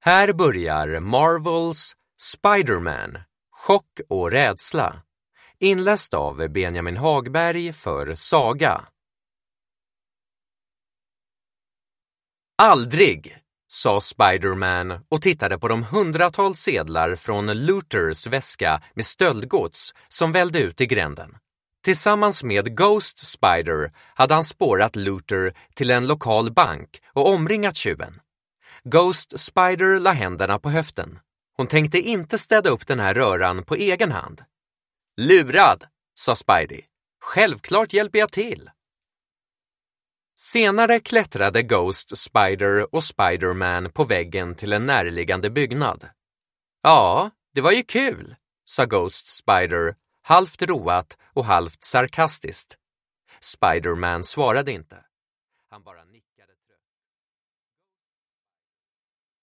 Här börjar Marvels Spider-Man, chock och rädsla. Inläst av Benjamin Hagberg för Saga. Aldrig, sa Spider-Man och tittade på de hundratals sedlar från Looters väska med stöldgods som vällde ut i gränden. Tillsammans med Ghost Spider hade han spårat Looter till en lokal bank och omringat tjuven. Ghost Spider la händerna på höften. Hon tänkte inte städa upp den här röran på egen hand. Lurad, sa Spidey. Självklart hjälper jag till. Senare klättrade Ghost Spider och Spider-Man på väggen till en närliggande byggnad. Ja, det var ju kul, sa Ghost Spider, halvt roat och halvt sarkastiskt. Spider-Man svarade inte. Han bara